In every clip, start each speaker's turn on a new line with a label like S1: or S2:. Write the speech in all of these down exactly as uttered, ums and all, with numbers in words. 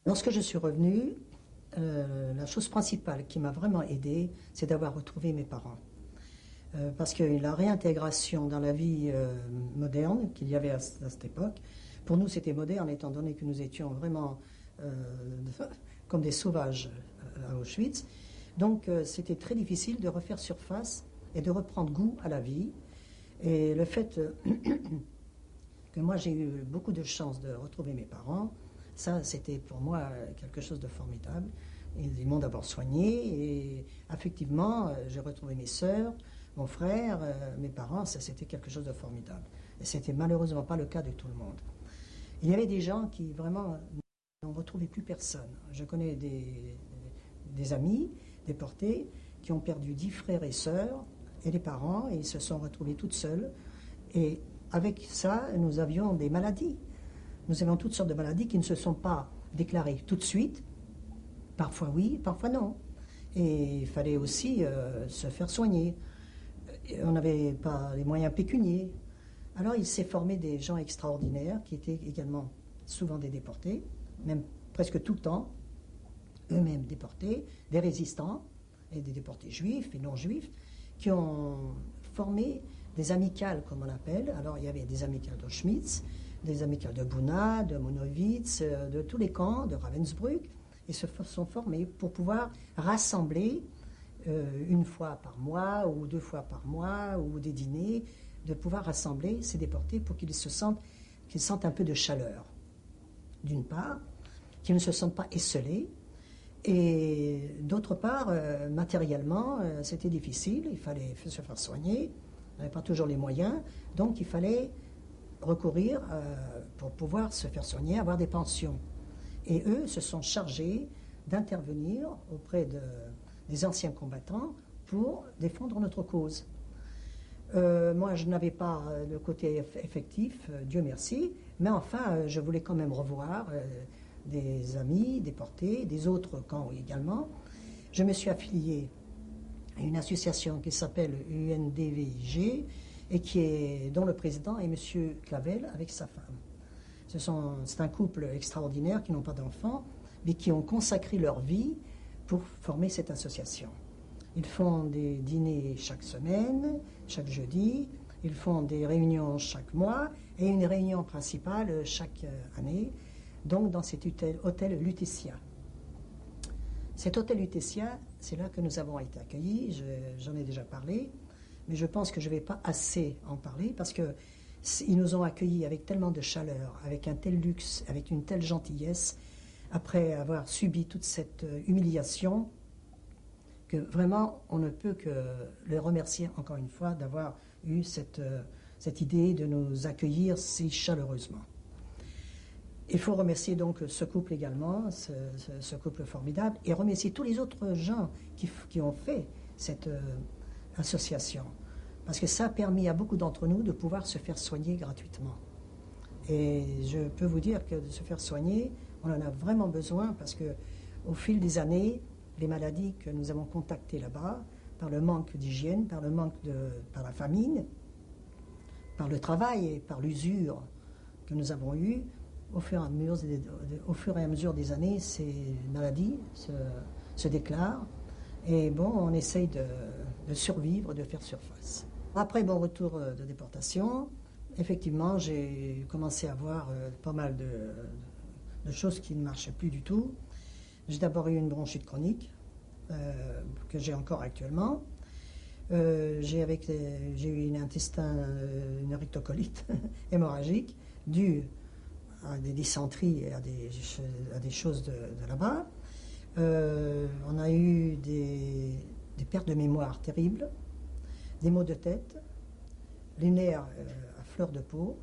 S1: Lorsque je suis revenue, euh, la chose principale qui m'a vraiment aidée, c'est d'avoir retrouvé mes parents. Euh, parce que la réintégration dans la vie euh, moderne qu'il y avait à, à cette époque, pour nous c'était moderne étant donné que nous étions vraiment euh, comme des sauvages à Auschwitz. Donc euh, c'était très difficile de refaire surface et de reprendre goût à la vie. Et le fait euh, que moi j'ai eu beaucoup de chance de retrouver mes parents, ça c'était pour moi quelque chose de formidable. Ils m'ont d'abord soigné et effectivement j'ai retrouvé mes sœurs, mon frère, euh, mes parents, ça c'était quelque chose de formidable. Et c'était malheureusement pas le cas de tout le monde. Il y avait des gens qui vraiment n'ont retrouvé plus personne. Je connais des, des amis déportés qui ont perdu dix frères et sœurs et les parents et ils se sont retrouvés toutes seules. Et avec ça, nous avions des maladies. Nous avions toutes sortes de maladies qui ne se sont pas déclarées tout de suite. Parfois oui, parfois non. Et il fallait aussi euh, se faire soigner. On n'avait pas les moyens pécuniaires. Alors il s'est formé des gens extraordinaires qui étaient également souvent des déportés, même presque tout le temps, eux-mêmes déportés, des résistants, et des déportés juifs et non juifs, qui ont formé des amicales, comme on appelle. Alors il y avait des amicales d'Auschwitz, des amicales de Bouna, de Monowitz, de tous les camps, de Ravensbrück, et se sont formés pour pouvoir rassembler euh, une fois par mois ou deux fois par mois ou des dîners, de pouvoir rassembler ces déportés pour qu'ils se sentent, qu'ils sentent un peu de chaleur, d'une part, qu'ils ne se sentent pas esselés, et d'autre part, euh, matériellement, euh, c'était difficile, il fallait se faire soigner, on n'avait pas toujours les moyens, donc il fallait recourir euh, pour pouvoir se faire soigner, avoir des pensions. Et eux se sont chargés d'intervenir auprès de, des anciens combattants pour défendre notre cause. Euh, moi, je n'avais pas le côté effectif, euh, Dieu merci, mais enfin, euh, je voulais quand même revoir euh, des amis déportés, des autres camps également. Je me suis affilié à une association qui s'appelle U N D V I G et qui est, dont le président est M. Clavel avec sa femme. Ce sont, c'est un couple extraordinaire qui n'ont pas d'enfants, mais qui ont consacré leur vie pour former cette association. Ils font des dîners chaque semaine, chaque jeudi, ils font des réunions chaque mois et une réunion principale chaque année, donc dans cet hôtel, hôtel Lutetia. Cet hôtel Lutetia, c'est là que nous avons été accueillis, je, j'en ai déjà parlé, mais je pense que je ne vais pas assez en parler parce que ils nous ont accueillis avec tellement de chaleur, avec un tel luxe, avec une telle gentillesse, après avoir subi toute cette humiliation, que vraiment on ne peut que les remercier encore une fois d'avoir eu cette, cette idée de nous accueillir si chaleureusement. Il faut remercier donc ce couple également, ce, ce, ce couple formidable, et remercier tous les autres gens qui, qui ont fait cette euh, association. Parce que ça a permis à beaucoup d'entre nous de pouvoir se faire soigner gratuitement. Et je peux vous dire que de se faire soigner, on en a vraiment besoin parce que au fil des années, les maladies que nous avons contactées là-bas, par le manque d'hygiène, par le manque de, par la famine, par le travail et par l'usure que nous avons eue, au fur et à mesure des, au fur et à mesure des années, ces maladies se, se déclarent. Et bon, on essaye de, de survivre, de faire surface. Après mon retour de déportation, effectivement, j'ai commencé à voir euh, pas mal de, de choses qui ne marchaient plus du tout. J'ai d'abord eu une bronchite chronique, euh, que j'ai encore actuellement. Euh, j'ai, avec les, j'ai eu une intestin, euh, une rectocolite hémorragique due à des dysenteries et à des, à des choses de, de là-bas. Euh, on a eu des, des pertes de mémoire terribles, des maux de tête, les nerfs euh, à fleur de peau,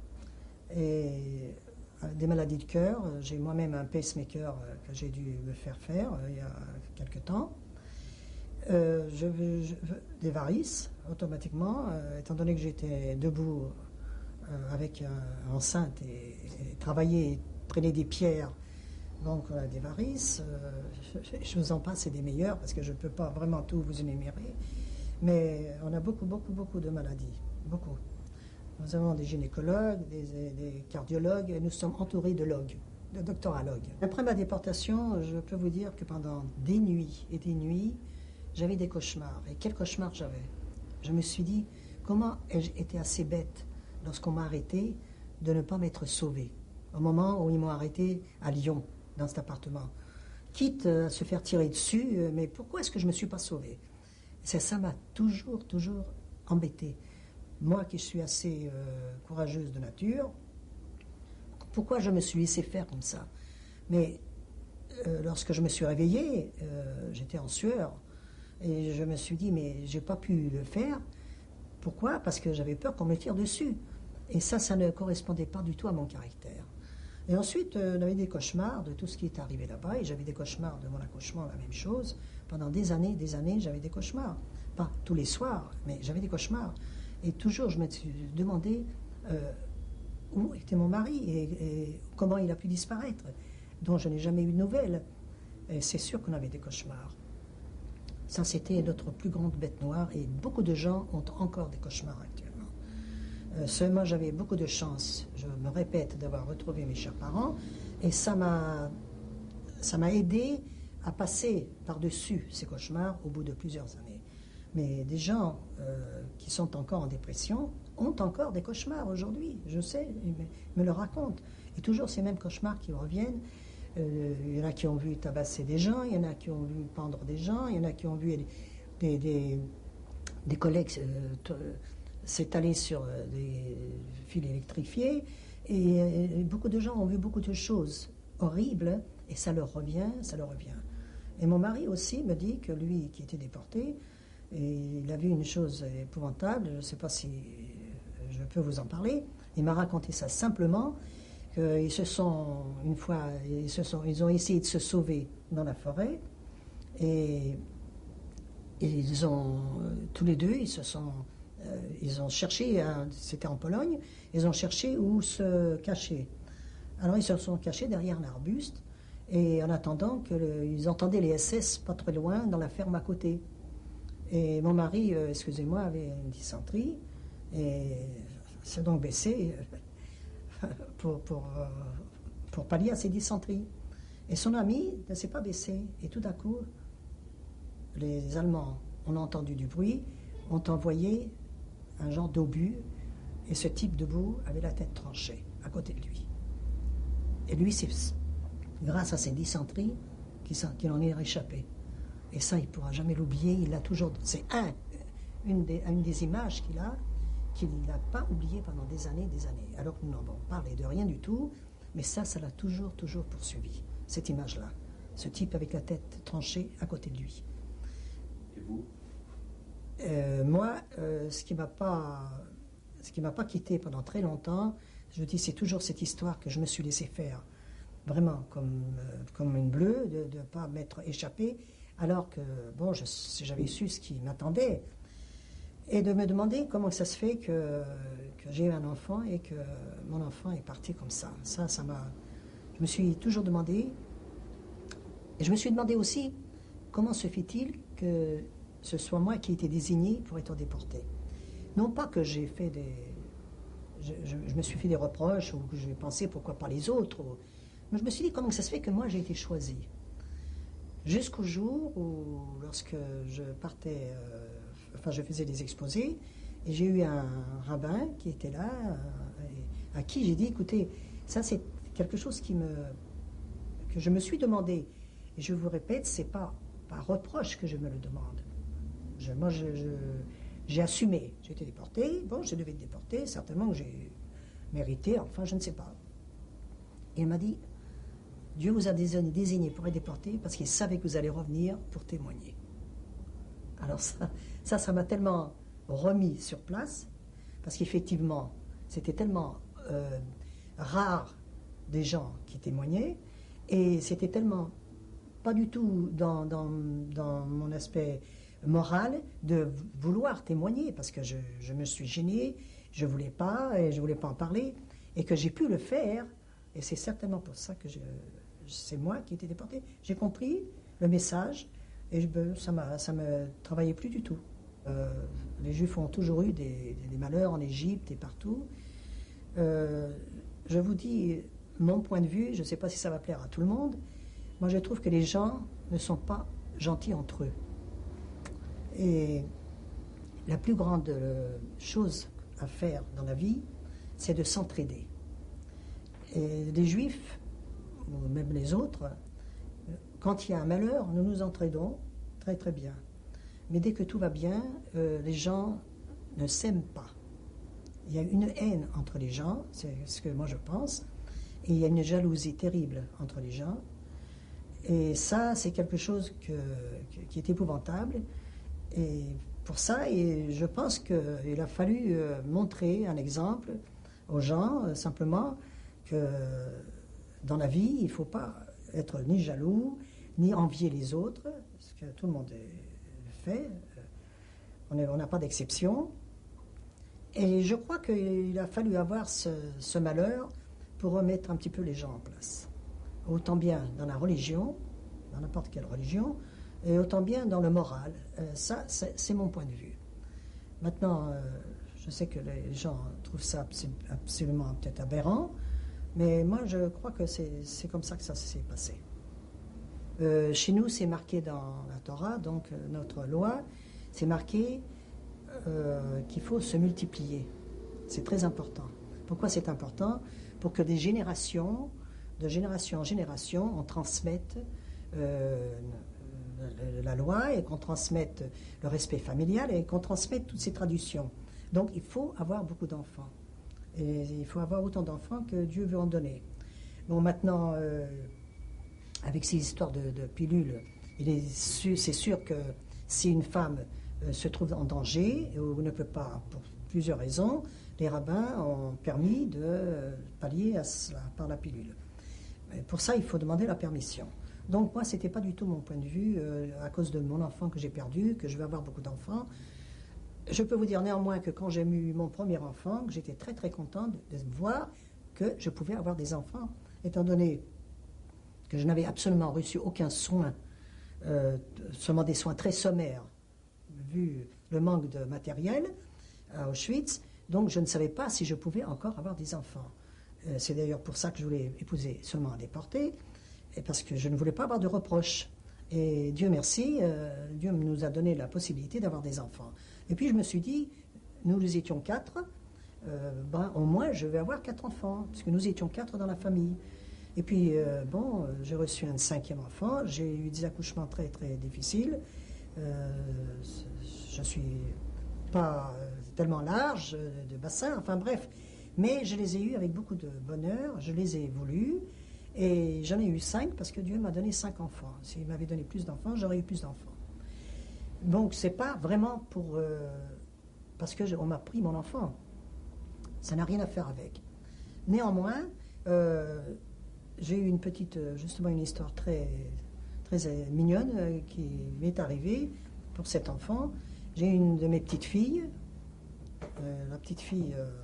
S1: et euh, des maladies de cœur. J'ai moi-même un pacemaker euh, que j'ai dû me faire faire euh, il y a quelque temps. Euh, je, je, des varices, automatiquement, euh, étant donné que j'étais debout euh, avec un enceinte et, et travailler, et traîner des pierres. Donc on a des varices, euh, je, je vous en passe, c'est des meilleurs parce que je ne peux pas vraiment tout vous énumérer. Mais on a beaucoup, beaucoup, beaucoup de maladies, beaucoup. Nous avons des gynécologues, des, des cardiologues, et nous sommes entourés de logues. de doctoralogue. Après ma déportation, je peux vous dire que pendant des nuits et des nuits, j'avais des cauchemars. Et quels cauchemars j'avais? Je me suis dit, comment ai-je été assez bête lorsqu'on m'a arrêté de ne pas m'être sauvé au moment où ils m'ont arrêté à Lyon, dans cet appartement. Quitte à se faire tirer dessus, mais pourquoi est-ce que je ne me suis pas sauvé? Ça, ça m'a toujours, toujours embêté. Moi qui suis assez euh, courageuse de nature, pourquoi je me suis laissé faire comme ça? Mais euh, lorsque je me suis réveillée, euh, j'étais en sueur, et je me suis dit, mais j'ai pas pu le faire. Pourquoi? Parce que j'avais peur qu'on me tire dessus. Et ça, ça ne correspondait pas du tout à mon caractère. Et ensuite, euh, on avait des cauchemars de tout ce qui est arrivé là-bas, et j'avais des cauchemars de mon accouchement, la même chose. Pendant des années, des années, j'avais des cauchemars. Pas tous les soirs, mais j'avais des cauchemars. Et toujours, je me suis demandé euh, où était mon mari et, et comment il a pu disparaître, dont je n'ai jamais eu de nouvelles. Et c'est sûr qu'on avait des cauchemars. Ça, c'était notre plus grande bête noire, et beaucoup de gens ont encore des cauchemars actuellement. Euh, seulement, j'avais beaucoup de chance, je me répète, d'avoir retrouvé mes chers parents, et ça m'a, ça m'a aidé à passer par-dessus ces cauchemars au bout de plusieurs années. Mais des gens euh, qui sont encore en dépression ont encore des cauchemars aujourd'hui, je sais, ils me, ils me le racontent. Et toujours ces mêmes cauchemars qui reviennent. Euh, il y en a qui ont vu tabasser des gens, il y en a qui ont vu pendre des gens, il y en a qui ont vu des, des, des, des collègues euh, s'étaler sur des fils électrifiés. Et, et beaucoup de gens ont vu beaucoup de choses horribles, et ça leur revient, ça leur revient. Et mon mari aussi me dit que lui, qui était déporté, et il a vu une chose épouvantable, je ne sais pas si je peux vous en parler, il m'a raconté ça simplement, qu'ils se sont, une fois, ils, se sont, ils ont essayé de se sauver dans la forêt, et, et ils ont, tous les deux, ils se sont, euh, ils ont cherché, c'était en Pologne, ils ont cherché où se cacher. Alors ils se sont cachés derrière un arbuste, et en attendant qu'ils entendaient les S S pas très loin, dans la ferme à côté. Et mon mari, euh, excusez-moi, avait une dysenterie, et s'est donc baissé euh, pour, pour, euh, pour pallier à ses dysenteries. Et son ami ne s'est pas baissé. Et tout d'un coup, les Allemands ont entendu du bruit, ont envoyé un genre d'obus, et ce type debout avait la tête tranchée à côté de lui. Et lui, c'est grâce à ses dysenteries qu'il en est réchappé. Et ça, il ne pourra jamais l'oublier. Il l'a toujours. C'est un, une, des, une des images qu'il a, qu'il n'a pas oublié pendant des années, des années. Alors que nous n'avons parlé de rien du tout, mais ça, ça l'a toujours, toujours poursuivi. Cette image-là, ce type avec la tête tranchée à côté de lui.
S2: Et vous?
S1: euh, Moi, euh, ce qui m'a pas, ce qui m'a pas quitté pendant très longtemps, je dis, c'est toujours cette histoire que je me suis laissé faire, vraiment comme euh, comme une bleue, de ne pas m'être échappé. Alors que, bon, je, j'avais su ce qui m'attendait, et de me demander comment ça se fait que, que j'ai eu un enfant et que mon enfant est parti comme ça. Ça, ça m'a... Je me suis toujours demandé, et je me suis demandé aussi, comment se fait-il que ce soit moi qui ai été désigné pour être déporté? Non pas que j'ai fait des... Je, je, je me suis fait des reproches, ou que j'ai pensé pourquoi pas les autres, ou, mais je me suis dit, comment ça se fait que moi j'ai été choisi? Jusqu'au jour où, lorsque je partais, euh, enfin je faisais des exposés, et j'ai eu un rabbin qui était là, euh, à qui j'ai dit, écoutez, ça c'est quelque chose qui me, que je me suis demandé. Et je vous répète, c'est pas par reproche que je me le demande. Je, moi, je, je, j'ai assumé. J'ai été déporté, bon, je devais être déporté, certainement que j'ai mérité, enfin je ne sais pas. Et il m'a dit, Dieu vous a désigné pour être déporté parce qu'il savait que vous allez revenir pour témoigner. Alors ça, ça, ça m'a tellement remis sur place, parce qu'effectivement, c'était tellement euh, rare des gens qui témoignaient, et c'était tellement pas du tout dans, dans, dans mon aspect moral de vouloir témoigner, parce que je, je me suis gêné, je ne voulais pas, et je ne voulais pas en parler, et que j'ai pu le faire, et c'est certainement pour ça que je... c'est moi qui ai été déporté. J'ai compris le message, et je, ça ne me travaillait plus du tout. Euh, les Juifs ont toujours eu des, des malheurs en Égypte et partout. Euh, je vous dis, mon point de vue, je ne sais pas si ça va plaire à tout le monde, moi je trouve que les gens ne sont pas gentils entre eux. Et la plus grande chose à faire dans la vie, c'est de s'entraider. Et les Juifs, ou même les autres, quand il y a un malheur, nous nous entraidons très très bien. Mais dès que tout va bien, euh, les gens ne s'aiment pas. Il y a une haine entre les gens, c'est ce que moi je pense, et il y a une jalousie terrible entre les gens. Et ça, c'est quelque chose que, qui est épouvantable. Et pour ça, et je pense qu'il a fallu montrer un exemple aux gens, simplement, que dans la vie, il ne faut pas être ni jaloux, ni envier les autres, ce que tout le monde fait. On n'a pas d'exception. Et je crois qu'il a fallu avoir ce, ce malheur pour remettre un petit peu les gens en place. Autant bien dans la religion, dans n'importe quelle religion, et autant bien dans le moral. Euh, ça, c'est mon point de vue. Maintenant, euh, je sais que les gens trouvent ça absolument peut-être aberrant, mais moi, je crois que c'est comme ça que ça s'est passé. Euh, chez nous, c'est marqué dans la Torah, donc euh, notre loi, c'est marqué euh, qu'il faut se multiplier. C'est très important. Pourquoi c'est important? Pour que des générations, de génération en génération, on transmette euh, la loi et qu'on transmette le respect familial et qu'on transmette toutes ces traditions. Donc il faut avoir beaucoup d'enfants. Et il faut avoir autant d'enfants que Dieu veut en donner. Bon, maintenant, euh, avec ces histoires de, de pilules, c'est sûr que si une femme euh, se trouve en danger ou ne peut pas, pour plusieurs raisons, les rabbins ont permis de euh, pallier à cela par la pilule. Mais pour ça, il faut demander la permission. Donc moi, ce n'était pas du tout mon point de vue, euh, à cause de mon enfant que j'ai perdu, que je vais avoir beaucoup d'enfants. Je peux vous dire néanmoins que quand j'ai eu mon premier enfant, que j'étais très très contente de, de voir que je pouvais avoir des enfants, étant donné que je n'avais absolument reçu aucun soin, euh, seulement des soins très sommaires, vu le manque de matériel à Auschwitz, donc je ne savais pas si je pouvais encore avoir des enfants. Euh, C'est d'ailleurs pour ça que je voulais épouser seulement un déporté, et parce que je ne voulais pas avoir de reproches. Et Dieu merci, euh, Dieu nous a donné la possibilité d'avoir des enfants. Et puis je me suis dit, nous étions quatre, euh, ben, au moins je vais avoir quatre enfants, puisque nous étions quatre dans la famille. Et puis, euh, bon, j'ai reçu un cinquième enfant, j'ai eu des accouchements très très difficiles, euh, je suis pas tellement large de bassin, enfin bref, mais je les ai eus avec beaucoup de bonheur, je les ai voulus, et j'en ai eu cinq parce que Dieu m'a donné cinq enfants. S'il m'avait donné plus d'enfants, j'aurais eu plus d'enfants. Donc c'est pas vraiment pour euh, parce que je, on m'a pris mon enfant, ça n'a rien à faire avec. Néanmoins, euh, j'ai eu une petite, justement une histoire très très mignonne euh, qui m'est arrivée pour cet enfant. J'ai une de mes petites filles, euh, la petite fille euh,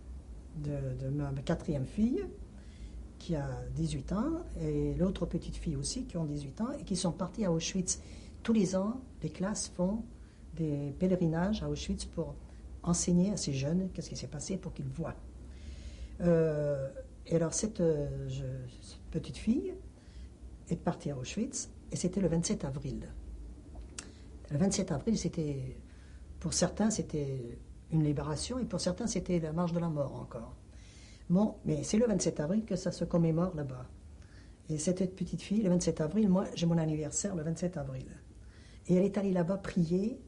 S1: de, de ma quatrième fille, qui a dix-huit ans, et l'autre petite fille aussi, qui ont dix-huit ans, et qui sont partis à Auschwitz. Tous les ans, les classes font des pèlerinages à Auschwitz pour enseigner à ces jeunes qu'est-ce qui s'est passé pour qu'ils voient. Euh, et alors, cette, euh, je, cette petite fille est partie à Auschwitz, et c'était le vingt-sept avril. Le vingt-sept avril, c'était, pour certains, c'était une libération, et pour certains, c'était la marche de la mort encore. Bon, mais c'est le vingt-sept avril que ça se commémore là-bas. Et cette petite fille, le vingt-sept avril, moi, j'ai mon anniversaire le vingt-sept avril. Et elle est allée là-bas prier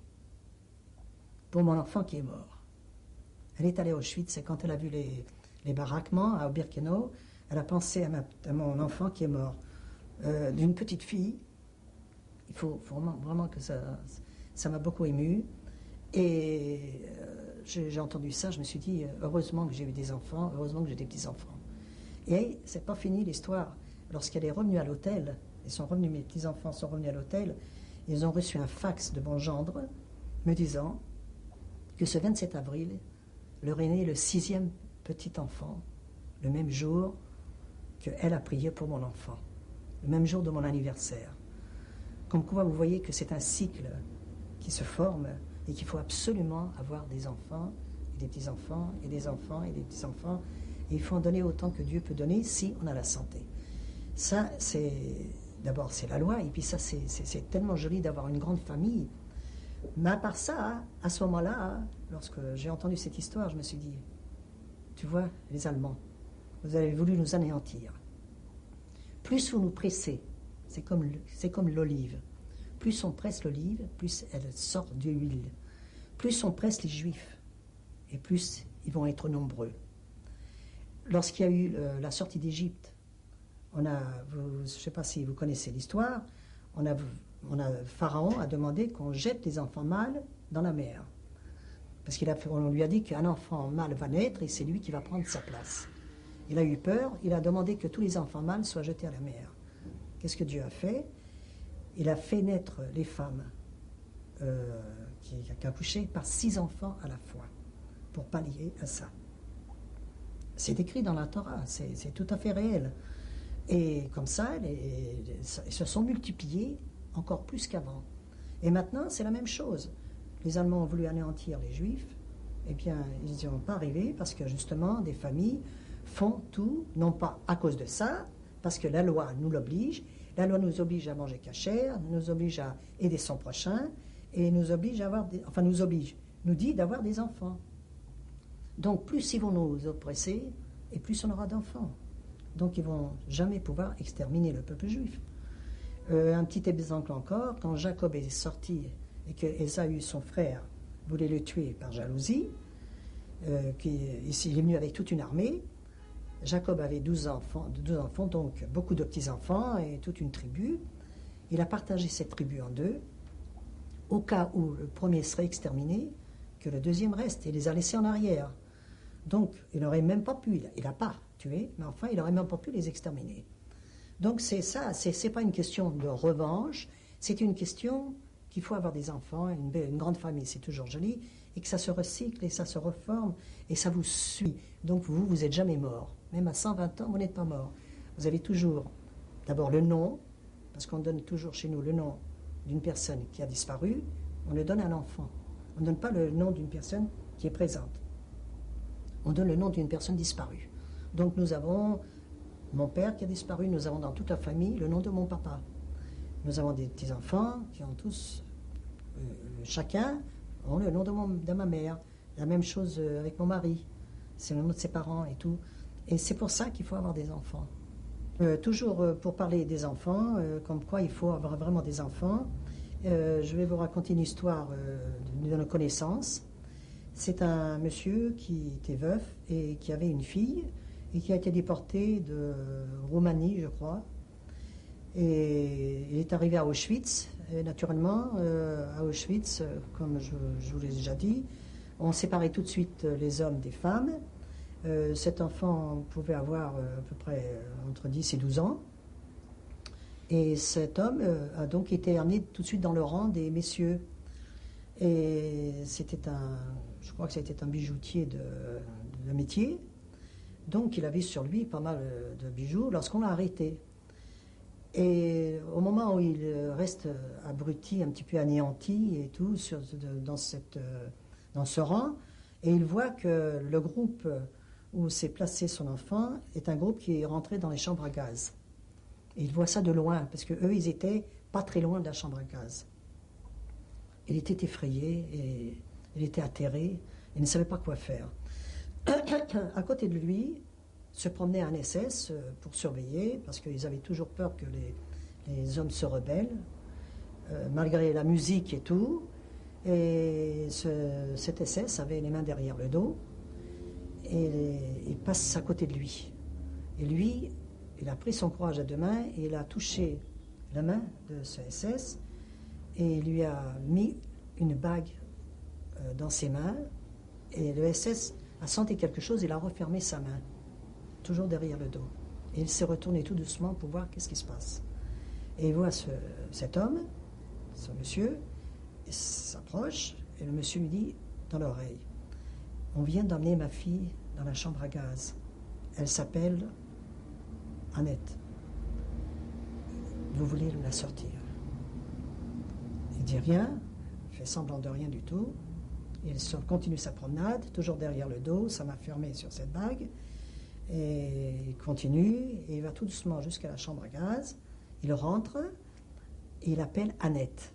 S1: pour mon enfant qui est mort. Elle est allée à Auschwitz, et quand elle a vu les, les baraquements à Birkenau, elle a pensé à, ma, à mon enfant qui est mort. Euh, d'une petite fille. Il faut, faut vraiment, vraiment que ça... Ça m'a beaucoup ému. Et euh, j'ai entendu ça, je me suis dit, heureusement que j'ai eu des enfants, heureusement que j'ai des petits-enfants. Et c'est pas fini l'histoire. Lorsqu'elle est revenue à l'hôtel, ils sont revenus, mes petits-enfants sont revenus à l'hôtel, ils ont reçu un fax de mon gendre me disant que ce vingt-sept avril leur est né le sixième petit-enfant, le même jour qu'elle a prié pour mon enfant, le même jour de mon anniversaire. Comme quoi, vous voyez que c'est un cycle qui se forme et qu'il faut absolument avoir des enfants, et des petits-enfants, et des enfants, et des petits-enfants. Et il faut en donner autant que Dieu peut donner si on a la santé. Ça, c'est... D'abord, c'est la loi, et puis ça, c'est, c'est, c'est tellement joli d'avoir une grande famille. Mais à part ça, à ce moment-là, lorsque j'ai entendu cette histoire, je me suis dit, tu vois, les Allemands, vous avez voulu nous anéantir. Plus vous nous pressez, c'est comme, c'est comme l'olive. Plus on presse l'olive, plus elle sort de l'huile. Plus on presse les Juifs, et plus ils vont être nombreux. Lorsqu'il y a eu euh, la sortie d'Égypte, on a, vous, je ne sais pas si vous connaissez l'histoire, on a, on a, Pharaon a demandé qu'on jette les enfants mâles dans la mer. Parce qu'on lui a dit qu'un enfant mâle va naître et c'est lui qui va prendre sa place. Il a eu peur, il a demandé que tous les enfants mâles soient jetés à la mer. Qu'est-ce que Dieu a fait? Il a fait naître les femmes euh, qui, qui accouchaient par six enfants à la fois, pour pallier à ça. C'est écrit dans la Torah, c'est, c'est tout à fait réel. Et comme ça, les, ils se sont multipliés encore plus qu'avant. Et maintenant, c'est la même chose. Les Allemands ont voulu anéantir les Juifs. Eh bien, ils n'y ont pas arrivé parce que justement, des familles font tout, non pas à cause de ça, parce que la loi nous l'oblige. La loi nous oblige à manger cachère, nous oblige à aider son prochain, et nous oblige à avoir des, enfin nous oblige, nous dit d'avoir des enfants. Donc, plus ils vont nous oppresser, et plus on aura d'enfants. Donc ils ne vont jamais pouvoir exterminer le peuple juif. Euh, un petit exemple encore, quand Jacob est sorti et que Ésaü, son frère, voulait le tuer par jalousie, euh, qui, il est venu avec toute une armée, Jacob avait douze enfants, douze enfants, donc beaucoup de petits-enfants et toute une tribu. Il a partagé cette tribu en deux, au cas où le premier serait exterminé, que le deuxième reste, et les a laissés en arrière. Donc il n'aurait même pas pu, il n'a pas tué, mais enfin il n'aurait même pas pu les exterminer. Donc c'est ça, c'est, c'est pas une question de revanche, c'est une question qu'il faut avoir des enfants, une, belle, une grande famille, c'est toujours joli, et que ça se recycle et ça se reforme, et ça vous suit. Donc vous, vous n'êtes jamais mort. Même à cent vingt ans, vous n'êtes pas mort. Vous avez toujours, d'abord le nom, parce qu'on donne toujours chez nous le nom d'une personne qui a disparu, on le donne à l'enfant. On ne donne pas le nom d'une personne qui est présente. On donne le nom d'une personne disparue. Donc nous avons mon père qui a disparu, nous avons dans toute la famille le nom de mon papa. Nous avons des petits-enfants qui ont tous, euh, chacun, ont le nom de, mon, de ma mère. La même chose avec mon mari. C'est le nom de ses parents et tout. Et c'est pour ça qu'il faut avoir des enfants. Euh, toujours euh, pour parler des enfants, euh, comme quoi il faut avoir vraiment des enfants, euh, je vais vous raconter une histoire euh, de nos connaissances. C'est un monsieur qui était veuf et qui avait une fille et qui a été déporté de Roumanie, je crois. Et il est arrivé à Auschwitz. Et naturellement, euh, à Auschwitz, comme je, je vous l'ai déjà dit, on séparait tout de suite les hommes des femmes. Euh, cet enfant pouvait avoir euh, à peu près euh, entre dix et douze ans. Et cet homme euh, a donc été amené tout de suite dans le rang des messieurs. Et c'était un, je crois que c'était un bijoutier de, de métier. Donc il avait sur lui pas mal de bijoux lorsqu'on l'a arrêté. Et au moment où il reste abruti, un petit peu anéanti et tout, sur, dans, cette, dans ce rang, et il voit que le groupe où s'est placé son enfant est un groupe qui est rentré dans les chambres à gaz. Et il voit ça de loin, parce qu'eux, ils étaient pas très loin de la chambre à gaz. Il était effrayé, et il était atterré, il ne savait pas quoi faire. À côté de lui se promenait un S S pour surveiller, parce qu'ils avaient toujours peur que les, les hommes se rebellent, euh, malgré la musique et tout. Et ce, cet S S avait les mains derrière le dos, et il passe à côté de lui. Et lui, il a pris son courage à deux mains, et il a touché la main de ce S S, et il lui a mis une bague euh, dans ses mains, et le S S a senti quelque chose, il a refermé sa main, toujours derrière le dos. Et il s'est retourné tout doucement pour voir qu'est-ce qui se passe. Et il voit ce, cet homme, ce monsieur, il s'approche, et le monsieur lui dit dans l'oreille, « On vient d'emmener ma fille dans la chambre à gaz. Elle s'appelle Annette. Vous voulez la sortir ?» Il dit rien, il fait semblant de rien du tout. Il continue sa promenade, toujours derrière le dos, sa main fermée sur cette bague. Et il continue, et il va tout doucement jusqu'à la chambre à gaz. Il rentre, et il appelle Annette.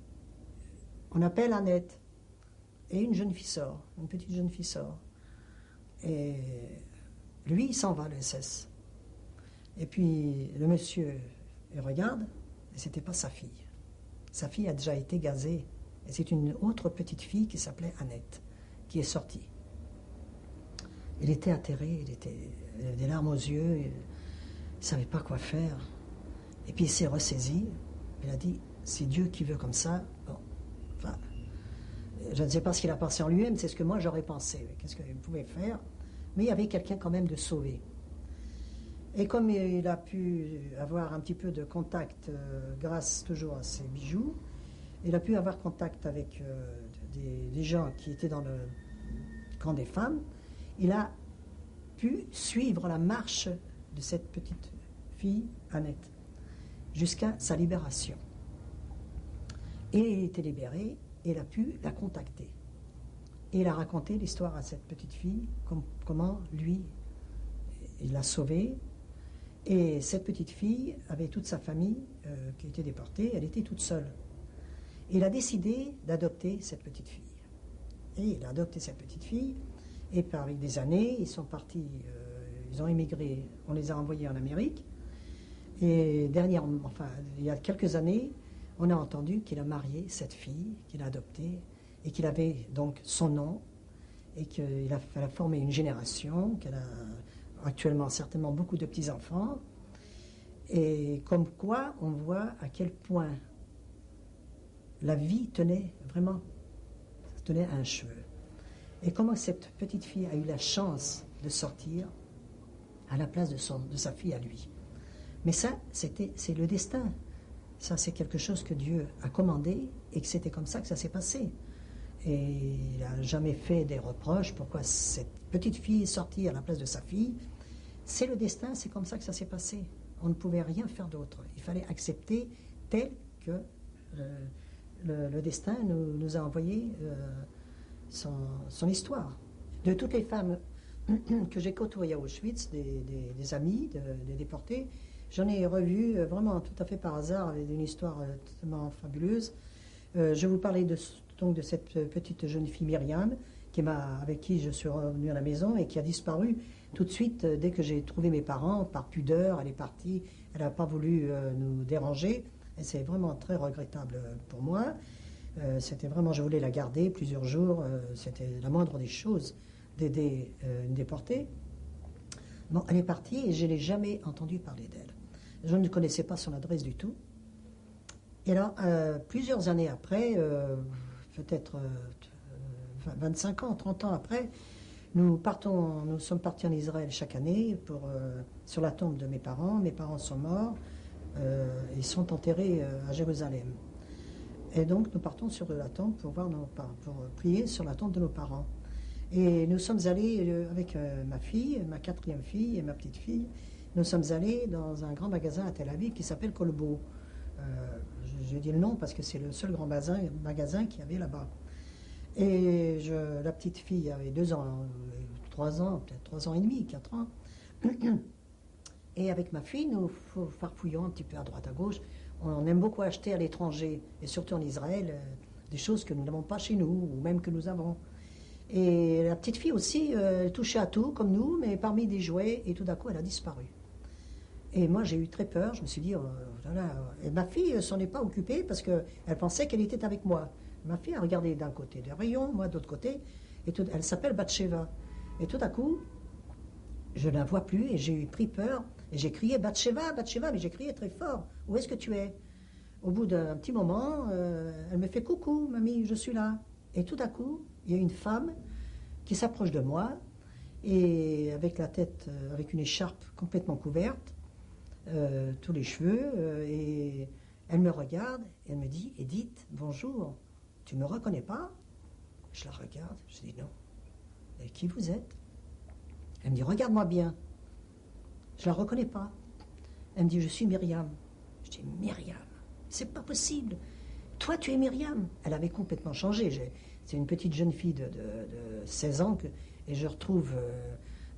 S1: On appelle Annette. Et une jeune fille sort, une petite jeune fille sort. Et lui, il s'en va, le S S. Et puis, le monsieur, il regarde, et c'était pas sa fille. Sa fille a déjà été gazée. Et c'est une autre petite fille qui s'appelait Annette, qui est sortie. Il était atterré, il, était, il avait des larmes aux yeux, il ne savait pas quoi faire. Et puis il s'est ressaisi, il a dit, c'est Dieu qui veut comme ça. Bon, enfin, je ne sais pas ce qu'il a pensé en lui-même, c'est ce que moi j'aurais pensé. Qu'est-ce qu'il pouvait faire? Mais il y avait quelqu'un quand même de sauvé. Et comme il a pu avoir un petit peu de contact, euh, grâce toujours à ses bijoux, il a pu avoir contact avec euh, des, des gens qui étaient dans le camp des femmes. Il a pu suivre la marche de cette petite fille, Annette, jusqu'à sa libération. Et il était libéré, et il a pu la contacter. Et il a raconté l'histoire à cette petite fille, com- comment lui, il l'a sauvée. Et cette petite fille avait toute sa famille euh, qui était déportée, elle était toute seule. Et il a décidé d'adopter cette petite fille. Et il a adopté cette petite fille, et par des années, ils sont partis, euh, ils ont émigré, on les a envoyés en Amérique. Et dernièrement, enfin, il y a quelques années, on a entendu qu'il a marié cette fille, qu'il a adoptée, et qu'il avait donc son nom, et qu'il a, elle a formé une génération, qu'elle a actuellement certainement beaucoup de petits-enfants. Et comme quoi, on voit à quel point la vie tenait vraiment, tenait à un cheveu. Et comment cette petite fille a eu la chance de sortir à la place de, son, de sa fille à lui. Mais ça, c'était, c'est le destin. Ça, c'est quelque chose que Dieu a commandé et que c'était comme ça que ça s'est passé. Et il n'a jamais fait des reproches. Pourquoi cette petite fille est sortie à la place de sa fille? C'est le destin, c'est comme ça que ça s'est passé. On ne pouvait rien faire d'autre. Il fallait accepter tel que euh, le, le destin nous, nous a envoyé euh, son, son histoire. De toutes les femmes que j'ai côtoyées à Auschwitz, des, des, des amis, de, des déportés, j'en ai revu euh, vraiment tout à fait par hasard, avec une histoire euh, totalement fabuleuse. Euh, je vous parlais de, donc de cette petite jeune fille Myriam, qui m'a, avec qui je suis revenu à la maison et qui a disparu tout de suite euh, dès que j'ai trouvé mes parents. Par pudeur, elle est partie, elle n'a pas voulu euh, nous déranger, et c'est vraiment très regrettable pour moi. Euh, c'était vraiment, je voulais la garder plusieurs jours, euh, c'était la moindre des choses d'aider euh, une déportée. Bon, elle est partie et je n'ai jamais entendu parler d'elle. Je ne connaissais pas son adresse du tout. Et alors, euh, plusieurs années après, euh, peut-être euh, vingt-cinq ans, trente ans après, nous partons, nous sommes partis en Israël chaque année pour, euh, sur la tombe de mes parents. Mes parents sont morts, euh, ils sont enterrés euh, à Jérusalem. Et donc, nous partons sur la tombe pour, voir nos, pour prier sur la tombe de nos parents. Et nous sommes allés euh, avec euh, ma fille, ma quatrième fille et ma petite fille, nous sommes allés dans un grand magasin à Tel Aviv qui s'appelle Colbo. Euh, J'ai dit le nom parce que c'est le seul grand magasin, magasin qu'il y avait là-bas. Et je, la petite fille avait deux ans, trois ans, peut-être trois ans et demi, quatre ans. Et avec ma fille, nous farfouillons un petit peu à droite à gauche. On aime beaucoup acheter à l'étranger, et surtout en Israël, euh, des choses que nous n'avons pas chez nous, ou même que nous avons. Et la petite fille aussi euh, touchait à tout, comme nous, mais parmi des jouets, et tout d'un coup, elle a disparu. Et moi, j'ai eu très peur, je me suis dit, oh, voilà. Et ma fille s'en est pas occupée parce qu'elle pensait qu'elle était avec moi. Ma fille a regardé d'un côté des rayons, moi de l'autre côté, et tout, elle s'appelle Bathsheba. Et tout à coup, je ne la vois plus et j'ai eu pris peur, et j'ai crié Bathsheba, Bathsheba, mais j'ai crié très fort, où est-ce que tu es? Au bout d'un petit moment, euh, elle me fait coucou, mamie, je suis là. Et tout à coup, il y a une femme qui s'approche de moi, et avec la tête, euh, avec une écharpe complètement couverte, Euh, tous les cheveux, euh, et elle me regarde, et elle me dit, Edith, bonjour, tu me reconnais pas? Je la regarde, je dis non. Et qui vous êtes? Elle me dit, regarde-moi bien. Je la reconnais pas. Elle me dit, je suis Myriam. Je dis, Myriam, c'est pas possible. Toi, tu es Myriam. Elle avait complètement changé. J'ai, c'est une petite jeune fille de, de, de seize ans, que, et je retrouve euh,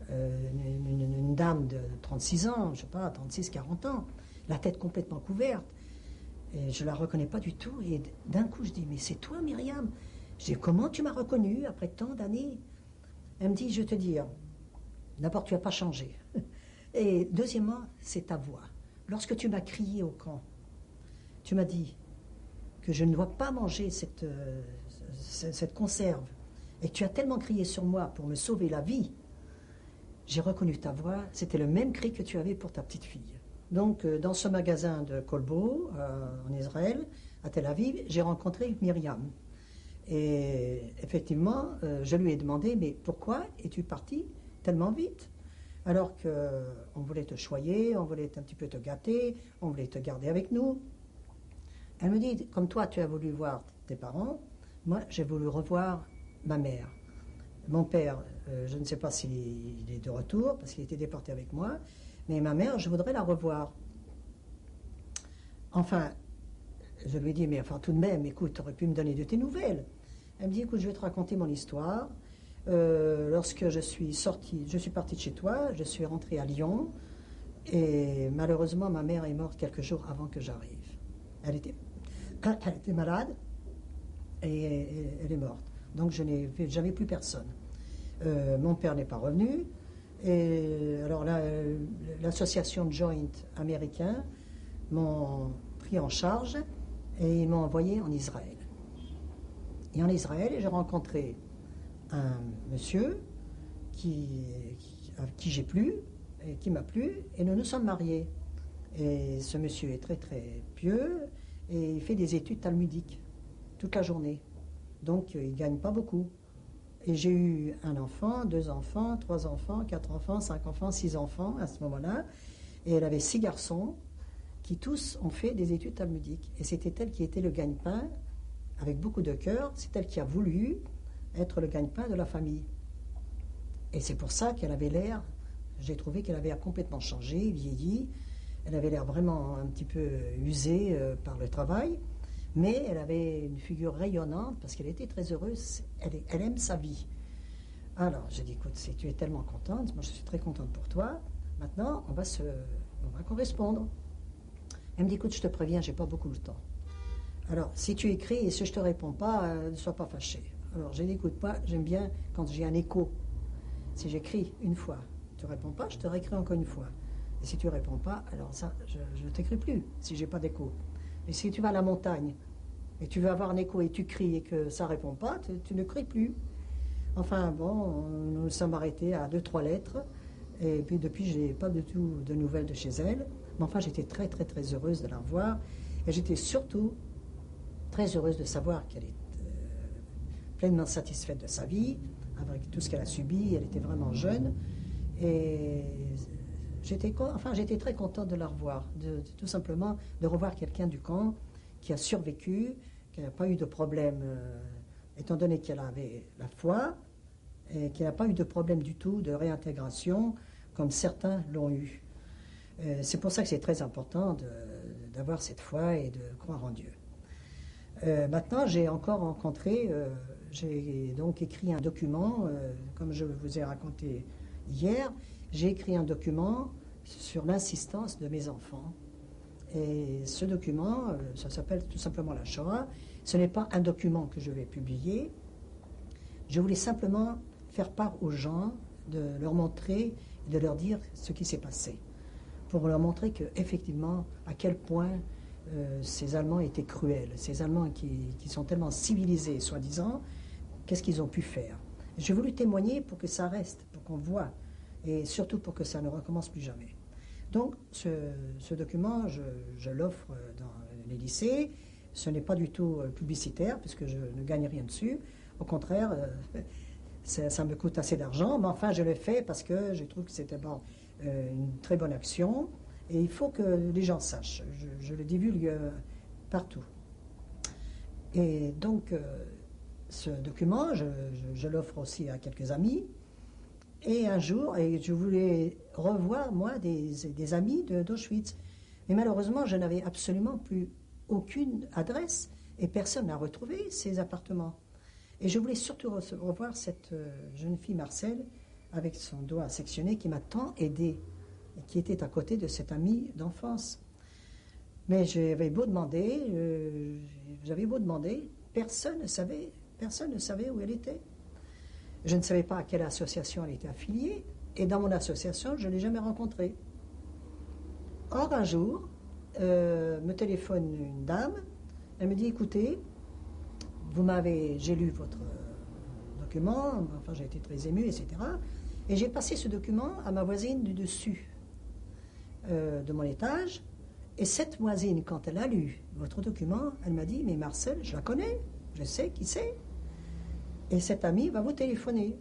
S1: euh, une, une, une dame de trente-six ans, je sais pas, trente-six, quarante ans, la tête complètement couverte. Et je ne la reconnais pas du tout. Et d'un coup, je dis, mais c'est toi, Myriam? Je dis, comment tu m'as reconnue après tant d'années? Elle me dit, je vais te dire, d'abord, tu n'as pas changé. Et deuxièmement, c'est ta voix. Lorsque tu m'as crié au camp, tu m'as dit que je ne dois pas manger cette, euh, cette conserve, et que tu as tellement crié sur moi pour me sauver la vie, j'ai reconnu ta voix, c'était le même cri que tu avais pour ta petite fille. Donc, euh, dans ce magasin de Kolbo, euh, en Israël, à Tel Aviv, j'ai rencontré Myriam. Et effectivement, euh, je lui ai demandé, mais pourquoi es-tu partie tellement vite? Alors qu'on voulait te choyer, on voulait un petit peu te gâter, on voulait te garder avec nous. Elle me dit, comme toi, tu as voulu voir tes parents, moi, j'ai voulu revoir ma mère. Mon père, euh, je ne sais pas s'il est de retour, parce qu'il était déporté avec moi, mais ma mère, je voudrais la revoir. Enfin, je lui ai dit, mais enfin, tout de même, écoute, tu aurais pu me donner de tes nouvelles. Elle me dit, écoute, je vais te raconter mon histoire. Euh, lorsque je suis sortie, je suis partie de chez toi, je suis rentrée à Lyon, et malheureusement, ma mère est morte quelques jours avant que j'arrive. Elle était, elle était malade, et elle est morte. Donc, je n'ai jamais plus personne. Euh, mon père n'est pas revenu. Et alors là, l'association Joint américain m'ont pris en charge et ils m'ont envoyé en Israël. Et en Israël, j'ai rencontré un monsieur qui, qui, à qui j'ai plu, et qui m'a plu, et nous nous sommes mariés. Et ce monsieur est très très pieux et il fait des études talmudiques toute la journée. Donc il ne gagne pas beaucoup. Et j'ai eu un enfant, deux enfants, trois enfants, quatre enfants, cinq enfants, six enfants à ce moment-là. Et elle avait six garçons qui tous ont fait des études talmudiques. Et c'était elle qui était le gagne-pain, avec beaucoup de cœur. C'est elle qui a voulu être le gagne-pain de la famille. Et c'est pour ça qu'elle avait l'air, j'ai trouvé qu'elle avait complètement changé, vieilli. Elle avait l'air vraiment un petit peu usée euh, par le travail. Mais elle avait une figure rayonnante parce qu'elle était très heureuse, elle, elle aime sa vie. Alors, j'ai dit, écoute, si tu es tellement contente, moi je suis très contente pour toi, maintenant on va, se, on va correspondre. Elle me dit, écoute, je te préviens, j'ai pas beaucoup de temps. Alors, si tu écris et si je te réponds pas, euh, ne sois pas fâché. Alors, j'ai dit, écoute, pas, j'aime bien quand j'ai un écho. Si j'écris une fois, tu réponds pas, je te réécris encore une fois. Et si tu réponds pas, alors ça, je ne t'écris plus, si j'ai pas d'écho. Et si tu vas à la montagne, et tu veux avoir un écho et tu cries et que ça ne répond pas, tu, tu ne cries plus. Enfin bon, nous nous sommes arrêtés à deux, trois lettres. Et puis depuis, je n'ai pas du tout de nouvelles de chez elle. Mais enfin, j'étais très, très, très heureuse de la revoir. Et j'étais surtout très heureuse de savoir qu'elle est euh, pleinement satisfaite de sa vie, avec tout ce qu'elle a subi. Elle était vraiment jeune. Et j'étais, enfin, j'étais très contente de la revoir. De, de, tout simplement, de revoir quelqu'un du camp qui a survécu, qui n'a pas eu de problème, euh, étant donné qu'elle avait la foi, et qui n'a pas eu de problème du tout de réintégration, comme certains l'ont eu. Euh, c'est pour ça que c'est très important de, d'avoir cette foi et de croire en Dieu. Euh, maintenant, j'ai encore rencontré, euh, j'ai donc écrit un document, euh, comme je vous ai raconté hier, j'ai écrit un document sur l'insistance de mes enfants. Et ce document, ça s'appelle tout simplement la Shoah. Ce n'est pas un document que je vais publier. Je voulais simplement faire part aux gens, de leur montrer, de leur dire ce qui s'est passé. Pour leur montrer qu'effectivement, à quel point euh, ces Allemands étaient cruels. Ces Allemands qui, qui sont tellement civilisés, soi-disant, qu'est-ce qu'ils ont pu faire. J'ai voulu témoigner pour que ça reste, pour qu'on voit, et surtout pour que ça ne recommence plus jamais. Donc, ce, ce document, je, je l'offre dans les lycées. Ce n'est pas du tout publicitaire, puisque je ne gagne rien dessus. Au contraire, euh, ça, ça me coûte assez d'argent, mais enfin, je le fais parce que je trouve que c'était bon, euh, une très bonne action. Et il faut que les gens sachent. Je, je le divulgue partout. Et donc, euh, ce document, je, je, je l'offre aussi à quelques amis. Et un jour, et je voulais revoir, moi, des, des amis de, d'Auschwitz. Mais malheureusement, je n'avais absolument plus aucune adresse et personne n'a retrouvé ces appartements. Et je voulais surtout revoir cette jeune fille, Marcel, avec son doigt sectionné, qui m'a tant aidé, et qui était à côté de cet ami d'enfance. Mais j'avais beau demander, euh, j'avais beau demander, personne ne savait, personne ne savait où elle était. Je ne savais pas à quelle association elle était affiliée, et dans mon association, je ne l'ai jamais rencontrée. Or, un jour, euh, me téléphone une dame, elle me dit, écoutez, vous m'avez, j'ai lu votre euh, document, enfin j'ai été très émue, et cetera. Et j'ai passé ce document à ma voisine du dessus euh, de mon étage. Et cette voisine, quand elle a lu votre document, elle m'a dit, mais Marcel, je la connais, je sais qui c'est. Et cette amie va vous téléphoner.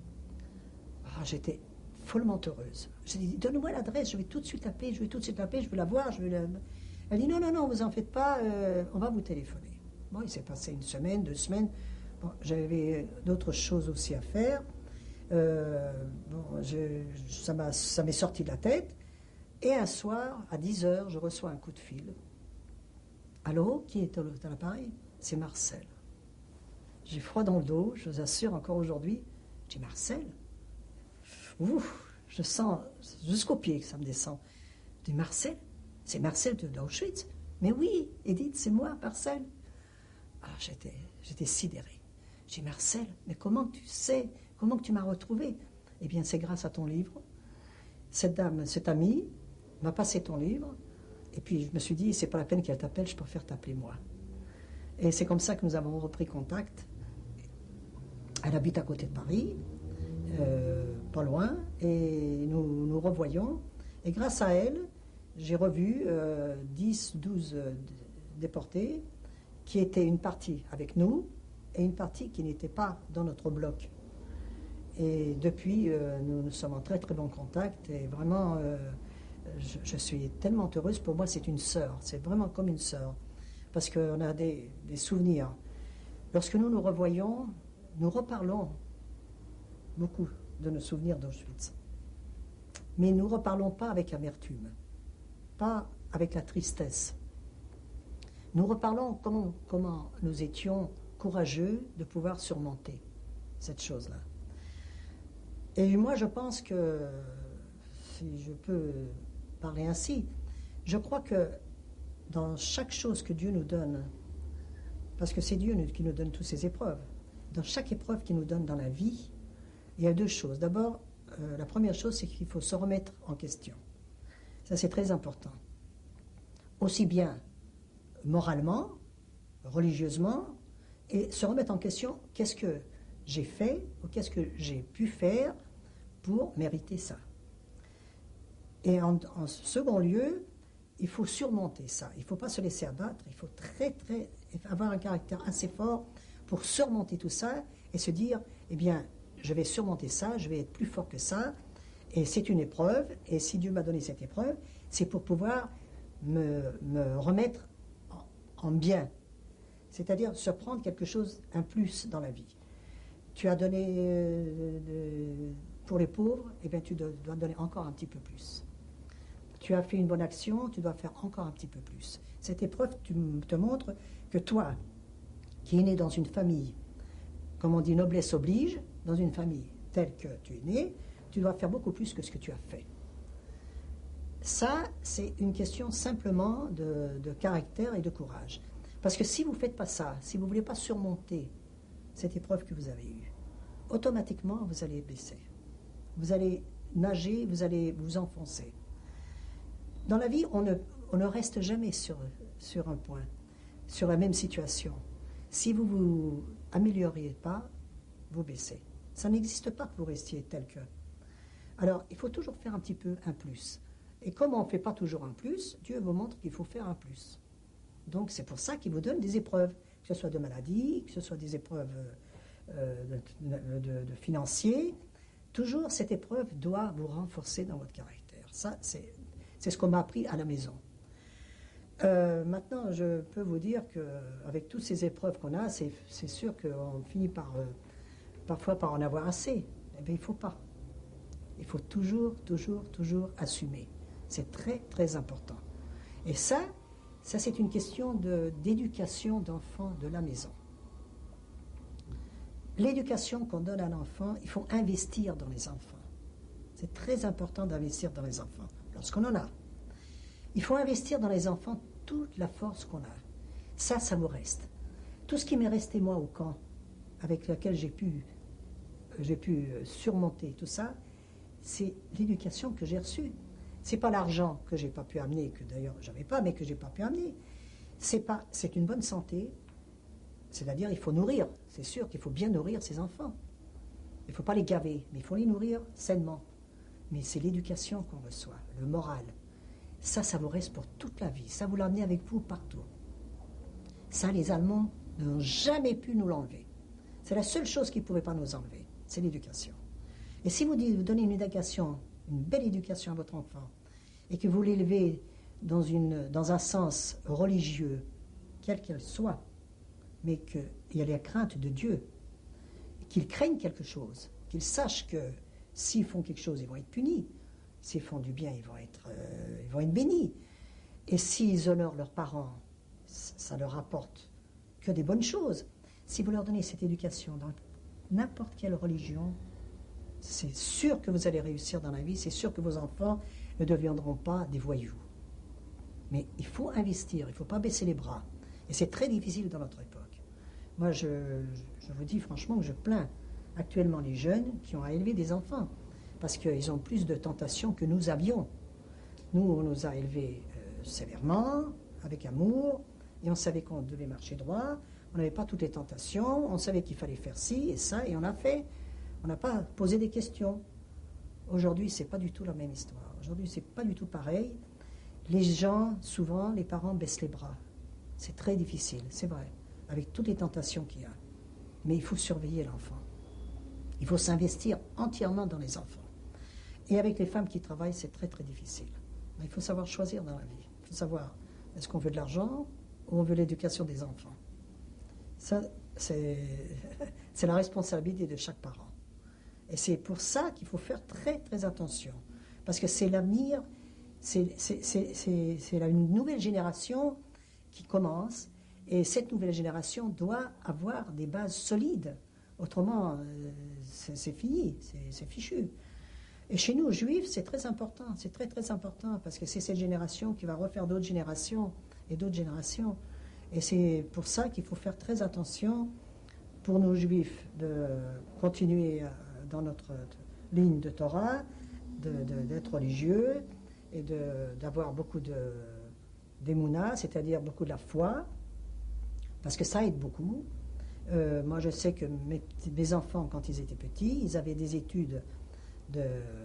S1: Ah, j'étais follement heureuse. J'ai dit, donne-moi l'adresse, je vais tout de suite l'appeler, je vais tout de suite l'appeler, je veux la voir. Je vais la... Elle dit, non, non, non, vous en faites pas, euh, on va vous téléphoner. Bon, il s'est passé une semaine, deux semaines. Bon, j'avais d'autres choses aussi à faire. Euh, bon, je, ça m'a, ça m'est sorti de la tête. Et un soir, à dix heures, je reçois un coup de fil. Allô, qui est à l'appareil? C'est Marcel. J'ai froid dans le dos, je vous assure encore aujourd'hui. Je dis, Marcel? Ouf, je sens jusqu'aux pieds que ça me descend. Je dis, Marcel? C'est Marcel de d'Auschwitz? Mais oui, Edith, c'est moi, Marcel. Ah, j'étais, j'étais sidérée. J'ai dit, Marcel, mais comment tu sais? Comment que tu m'as retrouvé? Eh bien, c'est grâce à ton livre. Cette dame, cette amie, m'a passé ton livre. Et puis, je me suis dit, c'est pas la peine qu'elle t'appelle, je préfère t'appeler moi. Et c'est comme ça que nous avons repris contact. Elle habite à côté de Paris, euh, pas loin, et nous nous revoyons. Et grâce à elle, j'ai revu euh, dix, douze euh, déportés, qui étaient une partie avec nous, et une partie qui n'était pas dans notre bloc. Et depuis, euh, nous, nous sommes en très très bon contact, et vraiment, euh, je, je suis tellement heureuse. Pour moi, c'est une sœur, c'est vraiment comme une sœur, parce qu'on a des, des souvenirs. Lorsque nous nous revoyons, nous reparlons beaucoup de nos souvenirs d'Auschwitz. Mais nous ne reparlons pas avec amertume, pas avec la tristesse. Nous reparlons comment, comment nous étions courageux de pouvoir surmonter cette chose-là. Et moi, je pense que, si je peux parler ainsi, je crois que dans chaque chose que Dieu nous donne, parce que c'est Dieu qui nous donne toutes ces épreuves, dans chaque épreuve qu'il nous donne dans la vie, il y a deux choses. D'abord, euh, la première chose, c'est qu'il faut se remettre en question. Ça, c'est très important. Aussi bien moralement, religieusement, et se remettre en question, qu'est-ce que j'ai fait ou qu'est-ce que j'ai pu faire pour mériter ça. Et en, en second lieu, il faut surmonter ça. Il ne faut pas se laisser abattre, il faut très, très, avoir un caractère assez fort pour surmonter tout ça et se dire, eh bien, je vais surmonter ça, je vais être plus fort que ça, et c'est une épreuve, et si Dieu m'a donné cette épreuve, c'est pour pouvoir me, me remettre en, en bien, c'est-à-dire se prendre quelque chose, un plus dans la vie. Tu as donné euh, de, pour les pauvres, eh bien tu dois, dois donner encore un petit peu plus. Tu as fait une bonne action, tu dois faire encore un petit peu plus. Cette épreuve tu, te montre que toi, qui es né dans une famille, comme on dit, noblesse oblige, dans une famille telle que tu es né, tu dois faire beaucoup plus que ce que tu as fait. Ça, c'est une question simplement de, de caractère et de courage. Parce que si vous ne faites pas ça, si vous ne voulez pas surmonter cette épreuve que vous avez eue, automatiquement, vous allez baisser. Vous allez nager, vous allez vous enfoncer. Dans la vie, on ne, on ne reste jamais sur, sur un point, sur la même situation. Si vous ne vous améliorez pas, vous baissez. Ça n'existe pas que vous restiez tel que. Alors, il faut toujours faire un petit peu un plus. Et comme on ne fait pas toujours un plus, Dieu vous montre qu'il faut faire un plus. Donc, c'est pour ça qu'il vous donne des épreuves, que ce soit de maladie, que ce soit des épreuves euh, de, de, de financiers. Toujours, cette épreuve doit vous renforcer dans votre caractère. Ça, c'est, c'est ce qu'on m'a appris à la maison. Euh, maintenant, je peux vous dire qu'avec toutes ces épreuves qu'on a, c'est, c'est sûr qu'on finit par, euh, parfois par en avoir assez. Eh bien, il ne faut pas. Il faut toujours, toujours, toujours assumer. C'est très, très important. Et ça, ça c'est une question de, d'éducation d'enfants de la maison. L'éducation qu'on donne à l'enfant, il faut investir dans les enfants. C'est très important d'investir dans les enfants, lorsqu'on en a. Il faut investir dans les enfants toute la force qu'on a. Ça, ça vous reste. Tout ce qui m'est resté, moi, au camp, avec lequel j'ai pu, j'ai pu surmonter tout ça, c'est l'éducation que j'ai reçue. C'est pas l'argent que j'ai pas pu amener, que d'ailleurs j'avais pas, mais que j'ai pas pu amener. C'est pas, c'est une bonne santé, c'est-à-dire il faut nourrir. C'est sûr qu'il faut bien nourrir ses enfants. Il ne faut pas les gaver, mais il faut les nourrir sainement. Mais c'est l'éducation qu'on reçoit, le moral. Ça, ça vous reste pour toute la vie. Ça, vous l'amenez avec vous partout. Ça, les Allemands n'ont jamais pu nous l'enlever. C'est la seule chose qu'ils ne pouvaient pas nous enlever, c'est l'éducation. Et si vous, dites, vous donnez une éducation, une belle éducation à votre enfant, et que vous l'élevez dans, une, dans un sens religieux, quelle qu'elle soit, mais qu'il y a la crainte de Dieu, qu'ils craignent quelque chose, qu'ils sachent que s'ils font quelque chose, ils vont être punis, s'ils font du bien, ils vont être, euh, ils vont être bénis, et s'ils honorent leurs parents, ça leur apporte que des bonnes choses. Si vous leur donnez cette éducation dans n'importe quelle religion, c'est sûr que vous allez réussir dans la vie, c'est sûr que vos enfants ne deviendront pas des voyous. Mais il faut investir, il ne faut pas baisser les bras. Et c'est très difficile dans notre époque. Moi, je, je vous dis franchement que je plains actuellement les jeunes qui ont à élever des enfants, parce qu'ils ont plus de tentations que nous avions. Nous, on nous a élevés euh, sévèrement, avec amour, et on savait qu'on devait marcher droit, on n'avait pas toutes les tentations, on savait qu'il fallait faire ci et ça, et on a fait. On n'a pas posé des questions. Aujourd'hui, c'est pas du tout la même histoire. Aujourd'hui, c'est pas du tout pareil. Les gens, souvent, les parents baissent les bras. C'est très difficile, c'est vrai, avec toutes les tentations qu'il y a. Mais il faut surveiller l'enfant. Il faut s'investir entièrement dans les enfants. Et avec les femmes qui travaillent, c'est très très difficile. Mais il faut savoir choisir dans la vie. Il faut savoir, est-ce qu'on veut de l'argent ou on veut l'éducation des enfants? Ça, c'est, c'est la responsabilité de chaque parent. Et c'est pour ça qu'il faut faire très très attention. Parce que c'est l'avenir, c'est, c'est, c'est, c'est, c'est une nouvelle génération qui commence. Et cette nouvelle génération doit avoir des bases solides. Autrement, euh, c'est, c'est fini, c'est, c'est fichu. Et chez nous, juifs, c'est très important. C'est très très important parce que c'est cette génération qui va refaire d'autres générations et d'autres générations. Et c'est pour ça qu'il faut faire très attention pour nos juifs de continuer dans notre ligne de Torah, de, de, d'être religieux et de, d'avoir beaucoup de, d'émouna, c'est-à-dire beaucoup de la foi, parce que ça aide beaucoup. Euh, moi, je sais que mes, mes enfants, quand ils étaient petits, ils avaient des études de,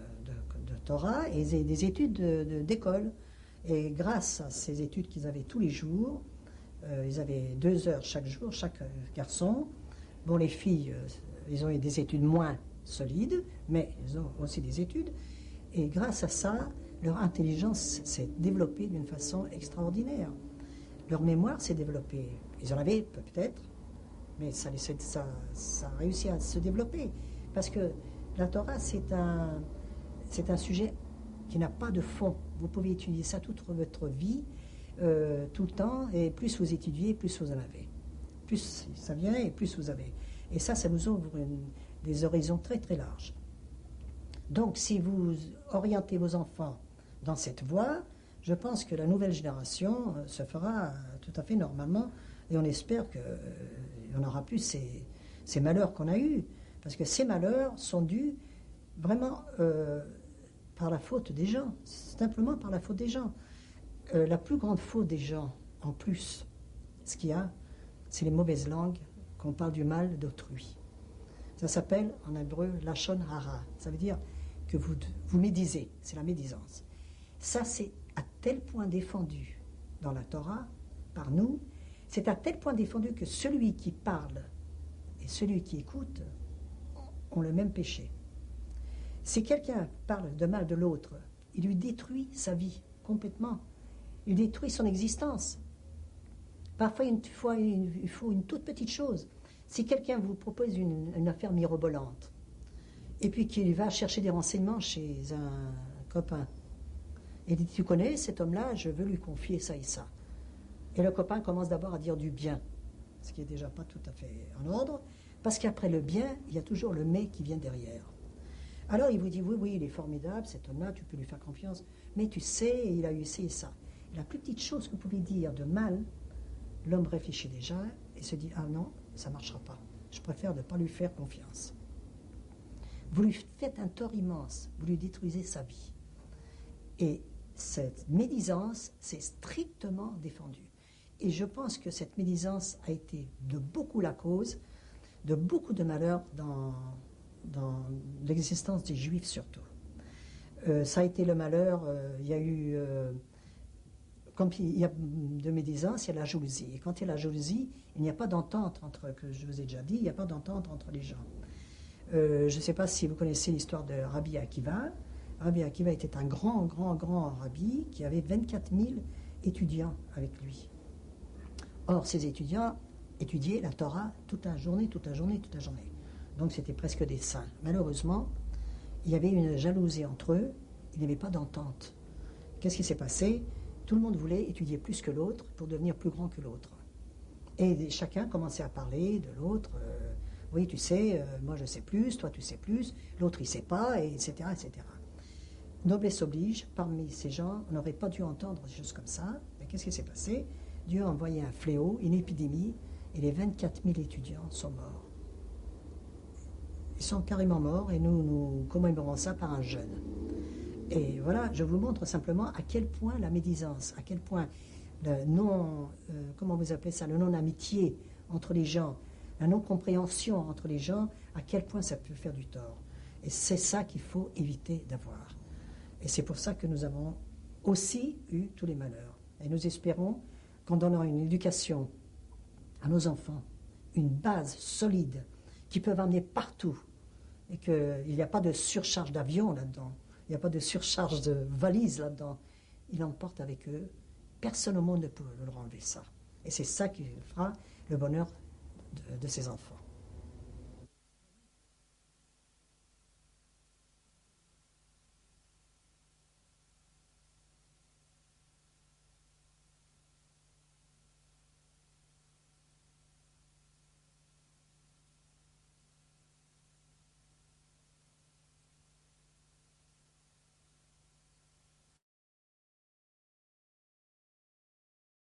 S1: de, de Torah et des études de, de, d'école. Et grâce à ces études qu'ils avaient tous les jours, euh, ils avaient deux heures chaque jour, chaque garçon. Bon, les filles, euh, ils ont eu des études moins solides, mais ils ont aussi des études. Et grâce à ça, leur intelligence s'est développée d'une façon extraordinaire. Leur mémoire s'est développée. Ils en avaient peut-être, mais ça, ça, ça a réussi à se développer. Parce que la Torah, c'est un, c'est un sujet qui n'a pas de fond. Vous pouvez étudier ça toute votre vie, euh, tout le temps, et plus vous étudiez, plus vous en avez. Plus ça vient, et plus vous avez. Et ça, ça vous ouvre une, des horizons très très larges. Donc, si vous orientez vos enfants dans cette voie, je pense que la nouvelle génération euh, se fera euh, tout à fait normalement, et on espère qu'il n'y en aura plus ces, ces malheurs qu'on a eus. Parce que ces malheurs sont dus vraiment euh, par la faute des gens, simplement par la faute des gens. Euh, la plus grande faute des gens, en plus, ce qu'il y a, c'est les mauvaises langues, qu'on parle du mal d'autrui. Ça s'appelle, en hébreu, lachon hara. Ça veut dire que vous, vous médisez, c'est la médisance. Ça, c'est à tel point défendu dans la Torah, par nous, c'est à tel point défendu que celui qui parle et celui qui écoute ont le même péché. Si quelqu'un parle de mal de l'autre, il lui détruit sa vie complètement. Il détruit son existence. Parfois, une fois, il faut une toute petite chose. Si quelqu'un vous propose une, une affaire mirobolante, et puis qu'il va chercher des renseignements chez un copain, et dit, tu connais cet homme-là, je veux lui confier ça et ça. Et le copain commence d'abord à dire du bien, ce qui n'est déjà pas tout à fait en ordre, parce qu'après le bien, il y a toujours le mais qui vient derrière. Alors il vous dit, oui, oui, il est formidable, cet homme-là, tu peux lui faire confiance, mais tu sais, il a eu ci et ça. Et la plus petite chose que vous pouvez dire de mal, l'homme réfléchit déjà et se dit, ah non, ça ne marchera pas. Je préfère ne pas lui faire confiance. Vous lui faites un tort immense, vous lui détruisez sa vie. Et cette médisance, c'est strictement défendu. Et je pense que cette médisance a été de beaucoup la cause de beaucoup de malheurs dans, dans l'existence des Juifs surtout. Euh, ça a été le malheur, euh, il y a eu, euh, comme il y a de médisance, il y a la jalousie. Et quand il y a la jalousie, il n'y a pas d'entente entre, que je vous ai déjà dit, il n'y a pas d'entente entre les gens. Euh, je ne sais pas si vous connaissez l'histoire de Rabbi Akiva. Rabbi Akiva était un grand, grand, grand rabbi qui avait vingt-quatre mille étudiants avec lui. Or, ces étudiants étudiaient la Torah toute la journée, toute la journée, toute la journée. Donc, c'était presque des saints. Malheureusement, il y avait une jalousie entre eux, il n'y avait pas d'entente. Qu'est-ce qui s'est passé? Tout le monde voulait étudier plus que l'autre pour devenir plus grand que l'autre. Et chacun commençait à parler de l'autre. Euh, oui, tu sais, euh, moi je sais plus, toi tu sais plus, l'autre il sait pas, et etc., et cetera. Noblesse oblige, parmi ces gens, on n'aurait pas dû entendre des choses comme ça. Mais qu'est-ce qui s'est passé? Dieu a envoyé un fléau, une épidémie, et les vingt-quatre mille étudiants sont morts. Ils sont carrément morts, et nous, nous commémorons ça par un jeûne. Et voilà, je vous montre simplement à quel point la médisance, à quel point le non, euh, comment vous appelez ça, le non-amitié entre les gens, la non-compréhension entre les gens, à quel point ça peut faire du tort. Et c'est ça qu'il faut éviter d'avoir. Et c'est pour ça que nous avons aussi eu tous les malheurs. Et nous espérons qu'en donnant une éducation à nos enfants, une base solide, qui peuvent emmener partout, et qu'il n'y a pas de surcharge d'avion là-dedans, il n'y a pas de surcharge de valises là-dedans, ils l'emportent avec eux. Personne au monde ne peut leur enlever ça. Et c'est ça qui fera le bonheur de, de ces enfants.